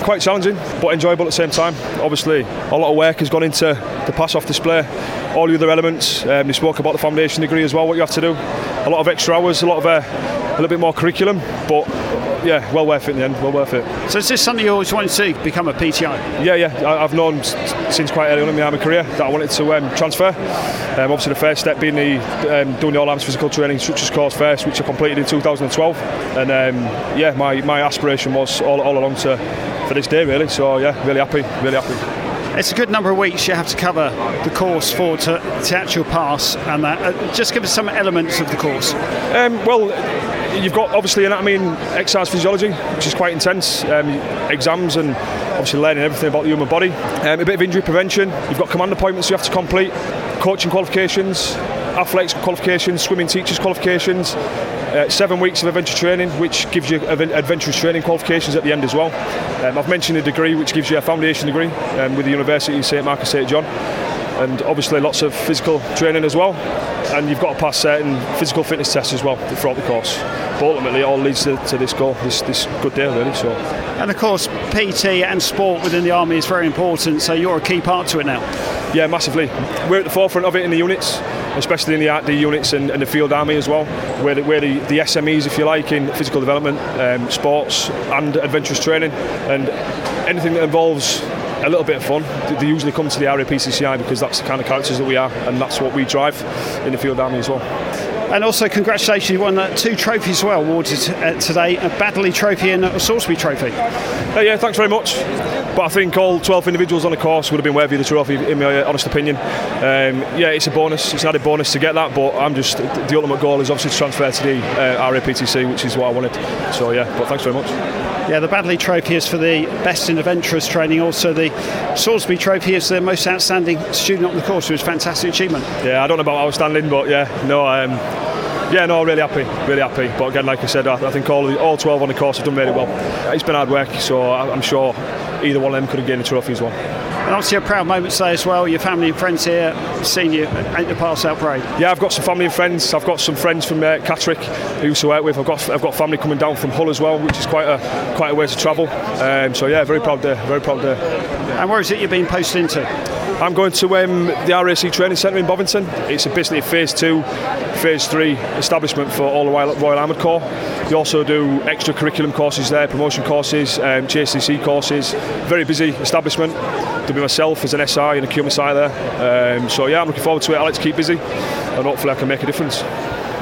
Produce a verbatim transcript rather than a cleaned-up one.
quite challenging, but enjoyable at the same time. Obviously, a lot of work has gone into the pass-off display, all the other elements. Um, they spoke about the foundation degree as well, what you have to do. A lot of extra hours, a lot of uh, a little bit more curriculum, but yeah, well worth it in the end, well worth it. So is this something you always wanted to become a P T I? Yeah, yeah, I, I've known since quite early on in my army career that I wanted to um, transfer. Um, obviously the first step being the um, doing the All Arms Physical Training Instructors course first, which I completed in two thousand twelve, and um, yeah, my, my aspiration was all, all along to for this day really, so yeah, really happy, really happy. It's a good number of weeks you have to cover the course for to, to actual pass, and that. Uh, just give us some elements of the course. Um, well, you've got obviously anatomy and exercise physiology, which is quite intense. Um, exams and obviously learning everything about the human body. Um, a bit of injury prevention. You've got command appointments you have to complete, coaching qualifications, athletics qualifications, swimming teachers qualifications. Uh, seven weeks of adventure training, which gives you adventurous training qualifications at the end as well. Um, I've mentioned a degree which gives you a foundation degree um, with the University of St Mark and St John, and obviously lots of physical training as well. And you've got to pass certain physical fitness tests as well throughout the course. But ultimately, it all leads to, to this goal, this this good day really. So. And of course, P T and sport within the army is very important. So you're a key part to it now. Yeah, massively. We're at the forefront of it in the units, especially in the R D units and, and the field army as well, where the, where the, the S M Es, if you like, in physical development, um, sports and adventurous training, and anything that involves a little bit of fun, they usually come to the R A P C C I because that's the kind of characters that we are, and that's what we drive in the field army as well. And also congratulations, you won uh, two trophies as well awarded uh, today, a Baddeley Trophy and a Salisbury Trophy. Uh, yeah, thanks very much. But I think all twelve individuals on the course would have been worthy of the trophy, in my honest opinion. Um, yeah, it's a bonus, it's an added bonus to get that, but I'm just, the ultimate goal is obviously to transfer to the uh, R A P T C, which is what I wanted. So yeah, but thanks very much. Yeah, the Baddeley Trophy is for the best in adventurous training. Also, the Salisbury Trophy is the most outstanding student on the course, which is a fantastic achievement. Yeah, I don't know about outstanding, but yeah, no, um, yeah, no, really happy, really happy. But again, like I said, I, I think all the, all twelve on the course have done really well. It's been hard work, so I'm sure either one of them could have gained a trophy as well. And obviously a proud moment today as well. Your family and friends here seeing you at the pass out parade. Yeah, I've got some family and friends. I've got some friends from uh, Catterick who I used to work with. I've got I've got family coming down from Hull as well, which is quite a quite a way to travel. Um, so yeah, very proud day, very proud day. And where is it you're being posted into? I'm going to um, the R A C Training Centre in Bovington. It's a, basically a phase two, phase three establishment for all the Royal, Royal Armoured Corps. You also do extra curriculum courses there, promotion courses, um, J C C courses. Very busy establishment. There'll be myself as an S I and a Q M S I there. Um, so yeah, I'm looking forward to it. I like to keep busy, and hopefully I can make a difference.